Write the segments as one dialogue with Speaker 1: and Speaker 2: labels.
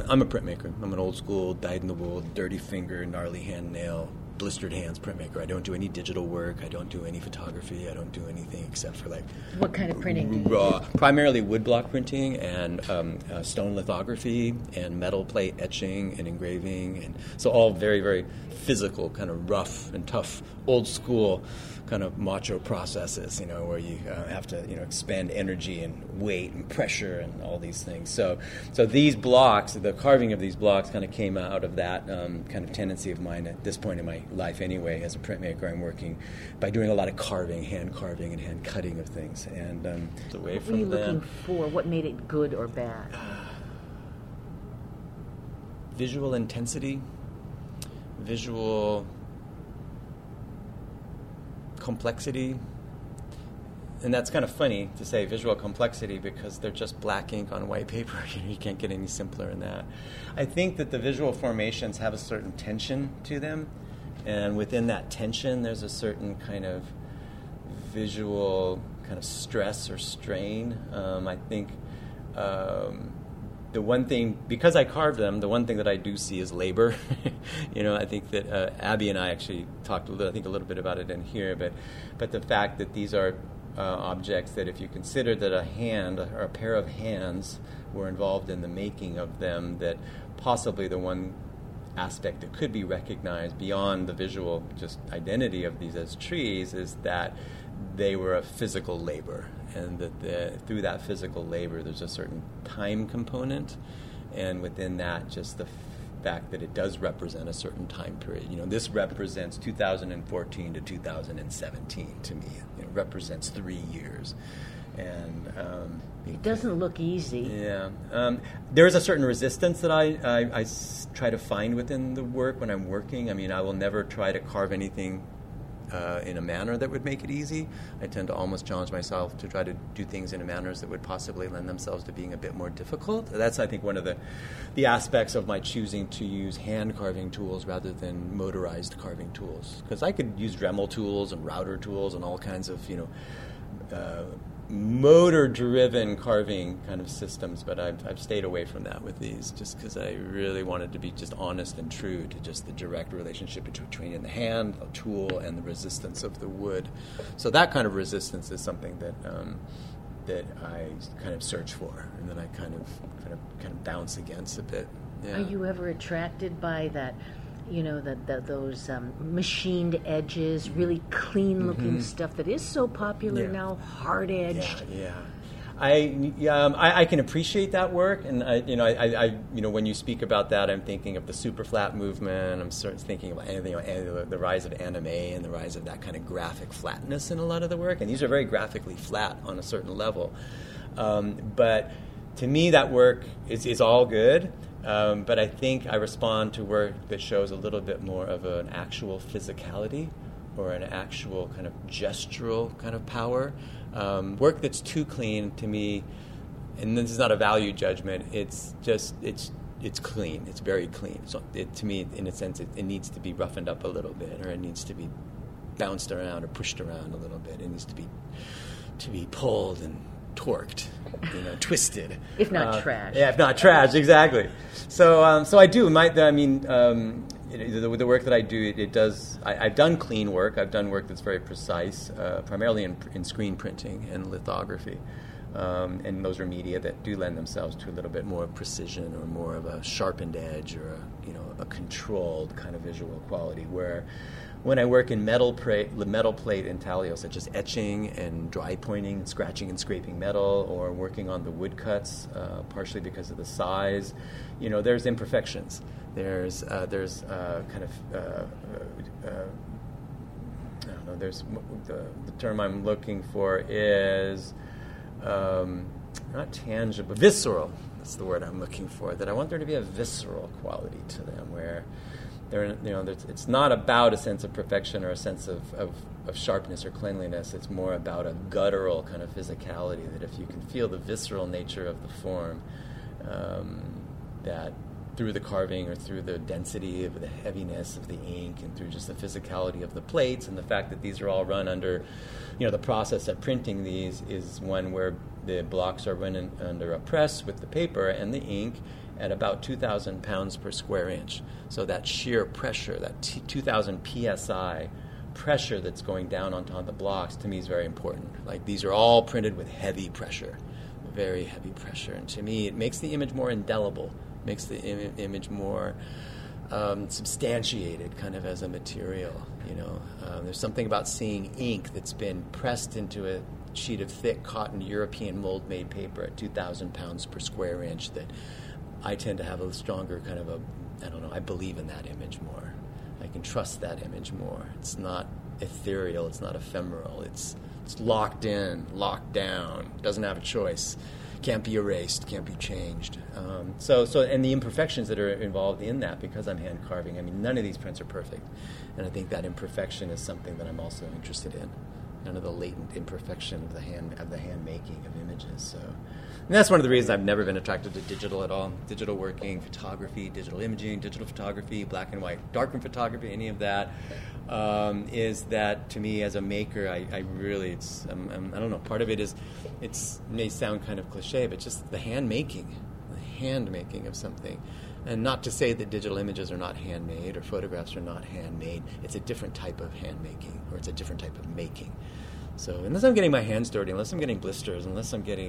Speaker 1: I'm a printmaker. I'm an old school, dyed-in-the-wool, dirty finger, gnarly hand nail, blistered hands printmaker. I don't do any digital work. I don't do any photography. I don't do anything except for like...
Speaker 2: What kind of printing do you do?
Speaker 1: Primarily woodblock printing and stone lithography and metal plate etching and engraving. And so all very, very physical, kind of rough and tough, old school kind of macho processes, where you have to, expend energy and weight and pressure and all these things. So these blocks, the carving of these blocks kind of came out of that kind of tendency of mine at this point in my life anyway. As a printmaker, I'm working by doing a lot of hand carving and hand cutting of things. And away
Speaker 2: what were you looking for? What made it good or bad?
Speaker 1: Visual intensity, visual complexity, and that's kind of funny to say visual complexity because they're just black ink on white paper. You can't get any simpler than that. I think that the visual formations have a certain tension to them, and within that tension there's a certain kind of visual kind of stress or strain. I think the one thing, because I carved them, the one thing that I do see is labor. I think that Abby and I actually talked a little bit about it in here, but the fact that these are objects that if you consider that a hand or a pair of hands were involved in the making of them, that possibly the one aspect that could be recognized beyond the visual just identity of these as trees is that they were a physical labor, and that through that physical labor there's a certain time component, and within that just the fact that it does represent a certain time period. This represents 2014 to 2017 to me. It represents 3 years. And
Speaker 2: it doesn't look easy.
Speaker 1: Yeah. There is a certain resistance that I try to find within the work when I'm working. I mean, I will never try to carve anything in a manner that would make it easy. I tend to almost challenge myself to try to do things in manners that would possibly lend themselves to being a bit more difficult. That's, I think, one of the aspects of my choosing to use hand carving tools rather than motorized carving tools. Because I could use Dremel tools and router tools and all kinds of, motor-driven carving kind of systems, but I've stayed away from that with these just because I really wanted to be just honest and true to just the direct relationship between the hand, the tool, and the resistance of the wood. So that kind of resistance is something that I kind of search for, and then I kind of bounce against a bit. Yeah.
Speaker 2: Are you ever attracted by that? Those machined edges, really clean-looking stuff that is so popular now, hard-edged.
Speaker 1: Yeah. I can appreciate that work, and I when you speak about that, I'm thinking of the super flat movement. I'm sort of thinking about the rise of anime and the rise of that kind of graphic flatness in a lot of the work, and these are very graphically flat on a certain level. But to me, that work is all good. But I think I respond to work that shows a little bit more of an actual physicality or an actual kind of gestural kind of power. Work that's too clean to me, and this is not a value judgment, it's clean. It's very clean. So to me, in a sense, it needs to be roughened up a little bit, or it needs to be bounced around or pushed around a little bit. It needs to be pulled and torqued, twisted.
Speaker 2: If not trashed.
Speaker 1: Yeah, if not trashed, exactly. So I do. The work that I do, it does. I've done clean work. I've done work that's very precise, primarily in screen printing and lithography, and those are media that do lend themselves to a little bit more precision or more of a sharpened edge or a controlled kind of visual quality. Where when I work in metal plate intaglio, such as etching and dry pointing, scratching and scraping metal, or working on the wood cuts, partially because of the size, there's imperfections. There's I don't know. There's the term I'm looking for is not tangible, visceral. That's the word I'm looking for. That I want there to be a visceral quality to them, where it's not about a sense of perfection or a sense of sharpness or cleanliness. It's more about a guttural kind of physicality, that if you can feel the visceral nature of the form, that through the carving or through the density of the heaviness of the ink and through just the physicality of the plates and the fact that these are all run under, the process of printing these is one where the blocks are run under a press with the paper and the ink, at about 2,000 pounds per square inch. So that shear pressure, that 2,000 psi pressure that's going down onto the blocks, to me is very important. Like, these are all printed with heavy pressure, very heavy pressure. And to me, it makes the image more indelible, makes the image more substantiated kind of as a material, There's something about seeing ink that's been pressed into a sheet of thick cotton European mold-made paper at 2,000 pounds per square inch that I tend to have a stronger kind of I believe in that image more. I can trust that image more. It's not ethereal, it's not ephemeral, it's locked in, locked down, doesn't have a choice. Can't be erased, can't be changed. And the imperfections that are involved in that, because I'm hand carving, I mean, none of these prints are perfect. And I think that imperfection is something that I'm also interested in. None of the latent imperfection of the hand making of images. So, and that's one of the reasons I've never been attracted to digital at all. Digital working, photography, digital imaging, digital photography, black and white, darkroom photography, any of that. Is that, to me as a maker, I really, I don't know, part of it is, it may sound kind of cliche, but just the hand making of something. And not to say that digital images are not handmade or photographs are not handmade. It's a different type of hand making, or it's a different type of making. So unless I'm getting my hands dirty, unless I'm getting blisters, unless I'm getting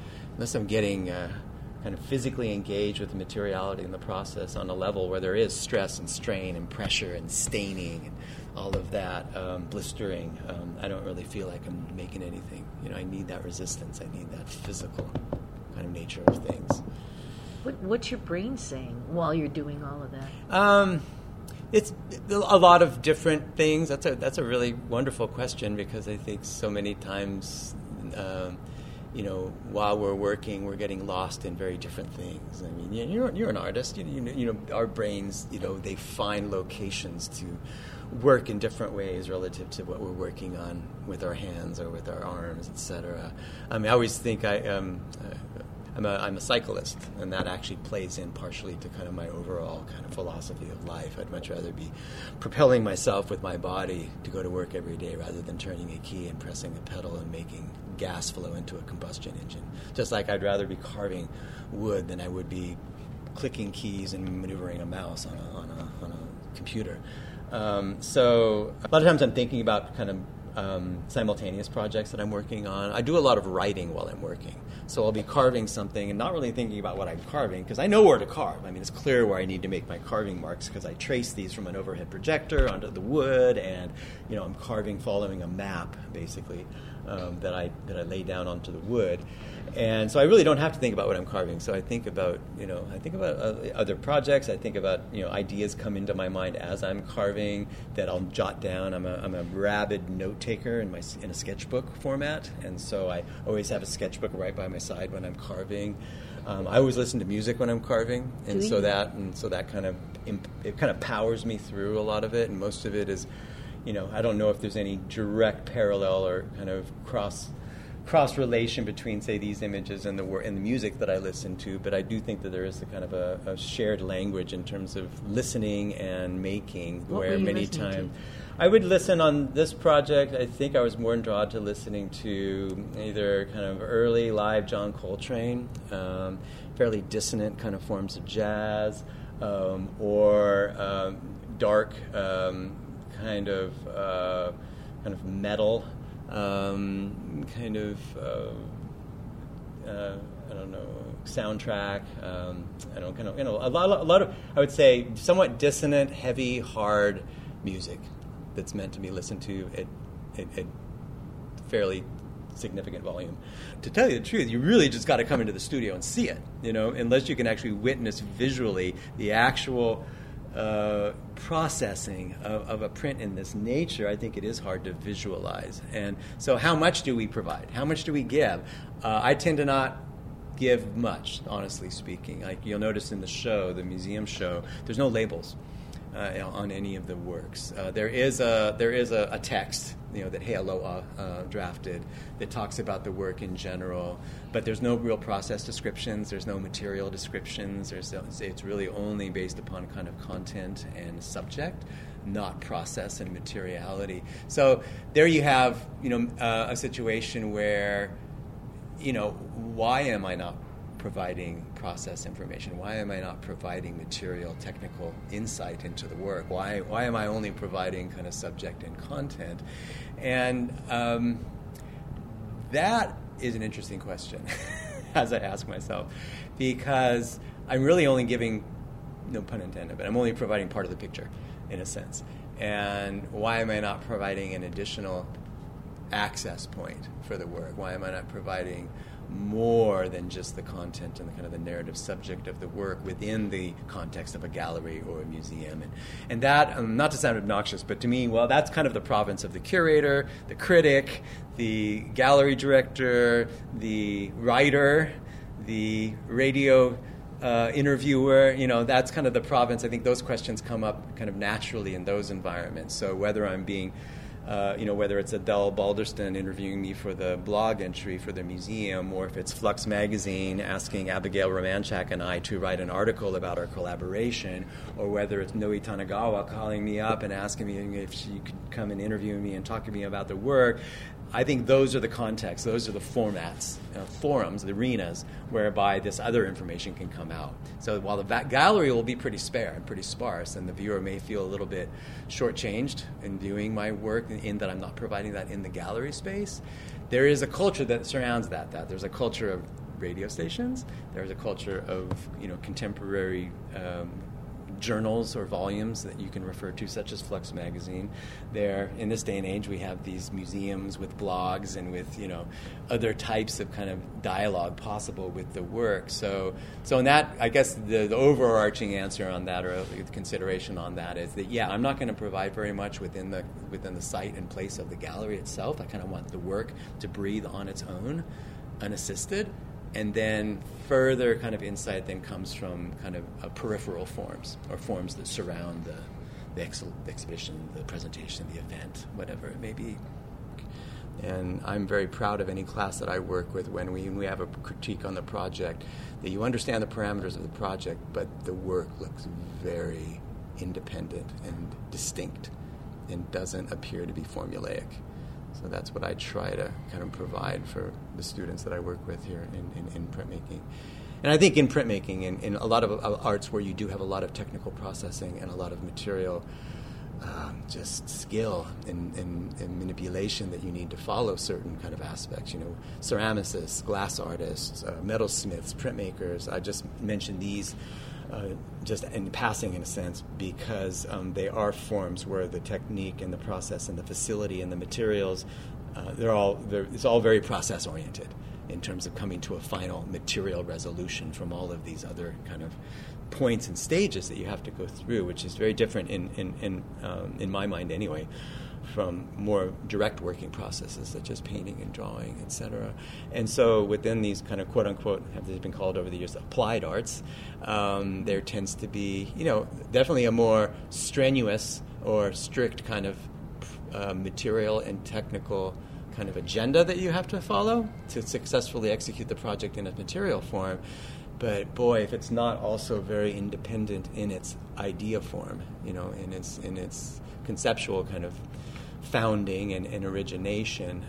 Speaker 1: kind of physically engaged with the materiality in the process on a level where there is stress and strain and pressure and staining and all of that, blistering, I don't really feel like I'm making anything. I need that resistance. I need that physical kind of nature of things.
Speaker 2: What's your brain saying while you're doing all of that?
Speaker 1: It's a lot of different things. That's a really wonderful question, because I think so many times, while we're working, we're getting lost in very different things. I mean, you're an artist. Our brains, they find locations to work in different ways relative to what we're working on with our hands or with our arms, etc. I mean, I always think I'm a cyclist, and that actually plays in partially to kind of my overall kind of philosophy of life. I'd much rather be propelling myself with my body to go to work every day rather than turning a key and pressing a pedal and making gas flow into a combustion engine. Just like I'd rather be carving wood than I would be clicking keys and maneuvering a mouse on a computer. So a lot of times I'm thinking about kind of simultaneous projects that I'm working on. I do a lot of writing while I'm working. So I'll be carving something and not really thinking about what I'm carving, because I know where to carve. I mean, it's clear where I need to make my carving marks, because I trace these from an overhead projector onto the wood, and I'm carving following a map, basically, that I lay down onto the wood. And so I really don't have to think about what I'm carving. So I think about other projects. I think about ideas come into my mind as I'm carving that I'll jot down. I'm a rabid note taker in a sketchbook format, and so I always have a sketchbook right by my side when I'm carving. I always listen to music when I'm carving, and so that kind of powers me through a lot of it. And most of it is, I don't know if there's any direct parallel or kind of cross relation between, say, these images and the music that I listen to, but I do think that there is a kind of a shared language in terms of listening and making.
Speaker 2: What
Speaker 1: where
Speaker 2: were you
Speaker 1: many
Speaker 2: listening
Speaker 1: times
Speaker 2: to?
Speaker 1: I would listen on this project. I think I was more drawn to listening to either kind of early live John Coltrane, fairly dissonant kind of forms of jazz, or dark kind of metal. I don't know, soundtrack. A lot of, I would say, somewhat dissonant, heavy, hard music that's meant to be listened to at fairly significant volume. To tell you the truth, you really just got to come into the studio and see it. Unless you can actually witness visually the actual processing of a print in this nature, I think it is hard to visualize. And so how much do we provide? How much do we give? I tend to not give much, honestly speaking. Like you'll notice in the show, the museum show, there's no labels on any of the works. There is a text, that Healoa drafted that talks about the work in general, but there's no real process descriptions. There's no material descriptions. It's really only based upon kind of content and subject, not process and materiality. So there you have, a situation where, why am I not providing process information? Why am I not providing material, technical insight into the work? Why am I only providing kind of subject and content? And that is an interesting question, as I ask myself, because I'm really only giving, no pun intended, but I'm only providing part of the picture, in a sense. And why am I not providing an additional access point for the work? Why am I not providing more than just the content and the kind of the narrative subject of the work within the context of a gallery or a museum? And that, not to sound obnoxious, but to me, well, that's kind of the province of the curator, the critic, the gallery director, the writer, the radio interviewer. That's kind of the province. I think those questions come up kind of naturally in those environments. So whether I'm being whether it's Adele Balderston interviewing me for the blog entry for the museum, or if it's Flux Magazine asking Abigail Romanchak and I to write an article about our collaboration, or whether it's Noe Tanagawa calling me up and asking me if she could come and interview me and talk to me about the work, I think those are the contexts, those are the formats, forums, the arenas, whereby this other information can come out. So while the gallery will be pretty spare and pretty sparse, and the viewer may feel a little bit shortchanged in viewing my work in that I'm not providing that in the gallery space, there is a culture that surrounds that. There's a culture of radio stations, there's a culture of contemporary journals or volumes that you can refer to, such as Flux Magazine. There, in this day and age, we have these museums with blogs and with other types of kind of dialogue possible with the work. So in that, I guess the overarching answer on that, or the consideration on that, is that I'm not going to provide very much within the site and place of the gallery itself. I kind of want the work to breathe on its own, unassisted. And then further kind of insight then comes from kind of peripheral forms, or forms that surround the exhibition, the presentation, the event, whatever it may be. And I'm very proud of any class that I work with when we have a critique on the project, that you understand the parameters of the project, but the work looks very independent and distinct and doesn't appear to be formulaic. So that's what I try to kind of provide for the students that I work with here in printmaking. And I think in printmaking, in a lot of arts where you do have a lot of technical processing and a lot of material, just skill and manipulation that you need to follow certain kind of aspects. Ceramicists, glass artists, metalsmiths, printmakers. I just mentioned these just in passing, in a sense, because they are forms where the technique and the process and the facility and the materials, it's all very process oriented in terms of coming to a final material resolution from all of these other kind of points and stages that you have to go through, which is very different in my mind anyway, from more direct working processes such as painting and drawing, etc. And so within these kind of quote-unquote, have they been called over the years, applied arts, there tends to be, definitely a more strenuous or strict kind of material and technical kind of agenda that you have to follow to successfully execute the project in its material form. But boy, if it's not also very independent in its idea form, in its conceptual kind of founding and origination,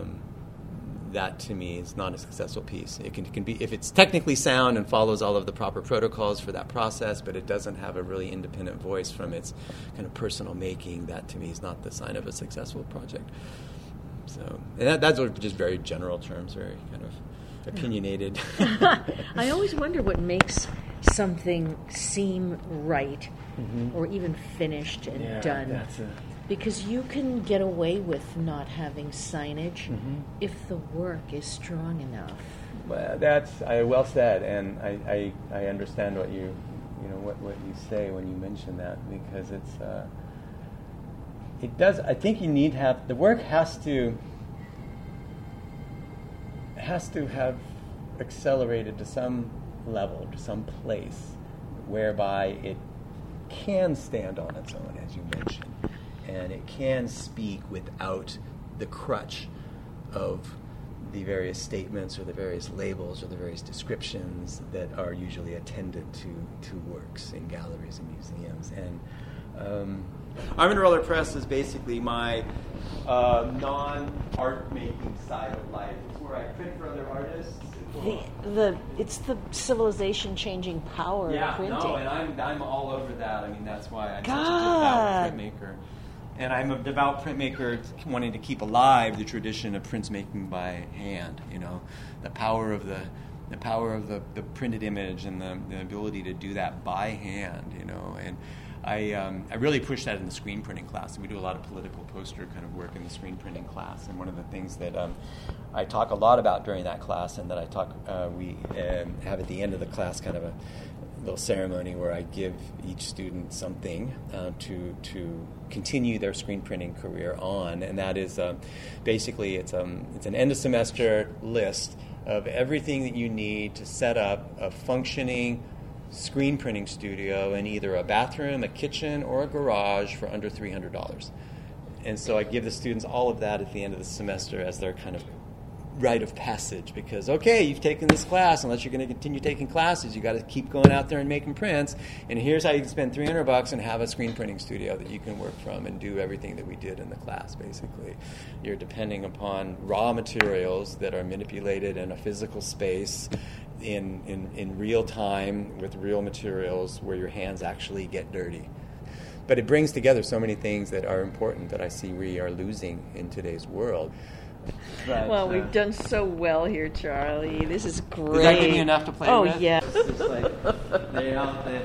Speaker 1: that to me is not a successful piece. It can be, if it's technically sound and follows all of the proper protocols for that process, but it doesn't have a really independent voice from its kind of personal making, that to me is not the sign of a successful project. So that's just very general terms, very kind of opinionated.
Speaker 2: I always wonder what makes something seem right, or even finished and done. Because you can get away with not having signage if the work is strong enough.
Speaker 1: Well, that's well said, and I understand what you say when you mention that, because it does. I think you need the work has to have accelerated to some level, to some place, whereby it can stand on its own, as you mentioned. And it can speak without the crutch of the various statements or the various labels or the various descriptions that are usually attendant to works in galleries and museums. And Armand Roller Press is basically my non-art making side of life. It's where I print for other artists and
Speaker 2: it's the civilization changing power of printing.
Speaker 1: No, and I'm all over that. I mean, that's why I'm such a devout printmaker. And I'm a devout printmaker wanting to keep alive the tradition of printmaking by hand, the power of the printed image and the ability to do that by hand, and I really push that in the screen printing class, and we do a lot of political poster kind of work in the screen printing class. And one of the things that I talk a lot about during that class, and that we have at the end of the class, kind of a little ceremony where I give each student something to continue their screen printing career on, and that is basically it's an end of semester list of everything that you need to set up a functioning screen printing studio in either a bathroom, a kitchen, or a garage for under $300. And so I give the students all of that at the end of the semester as their kind of rite of passage, because, okay, you've taken this class, unless you're going to continue taking classes, you got to keep going out there and making prints, and here's how you can spend $300 and have a screen printing studio that you can work from and do everything that we did in the class, basically. You're depending upon raw materials that are manipulated in a physical space in real time with real materials where your hands actually get dirty. But it brings together so many things that are important that I see we are losing in today's world.
Speaker 2: But, well, we've done so well here, Charlie. This is great.
Speaker 1: Does that give you enough to play with?
Speaker 2: Oh, yeah.
Speaker 1: It's like,